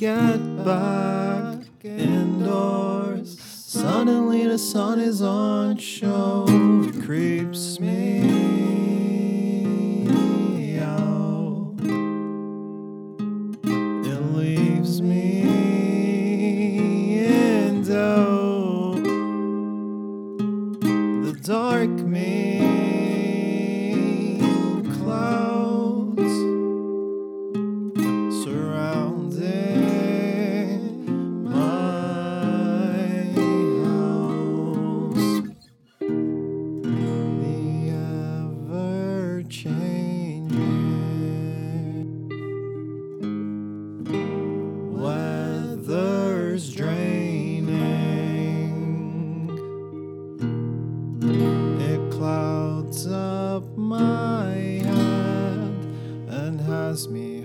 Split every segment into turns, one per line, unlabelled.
get back indoors, suddenly the sun is on show. It creeps me out. It leaves me in doubt. The dark mean clouds surrounding my house. The ever-changing weather's draining. It clouds up my head and has me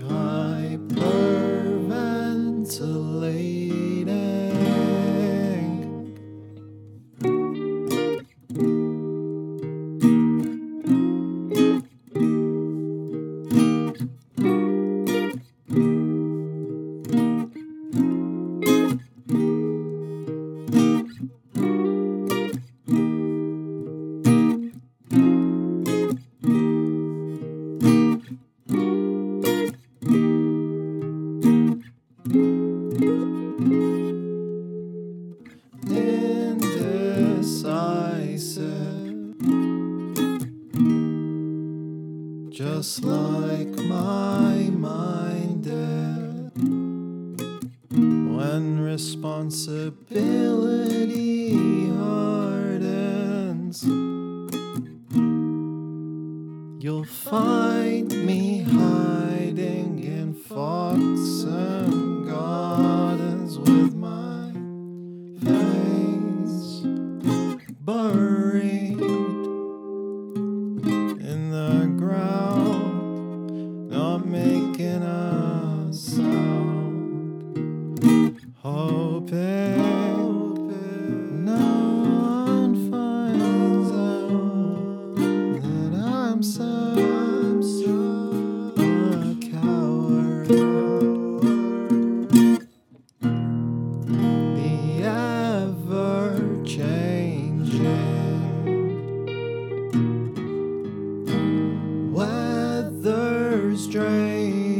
hyperventilating. Indecisive, just like my mind did when responsibility hardens. You'll find me hiding in fox and gardens with my face buried in the ground, not making a sound, hoping no one finds out that I'm a coward. The ever-changing weather's draining.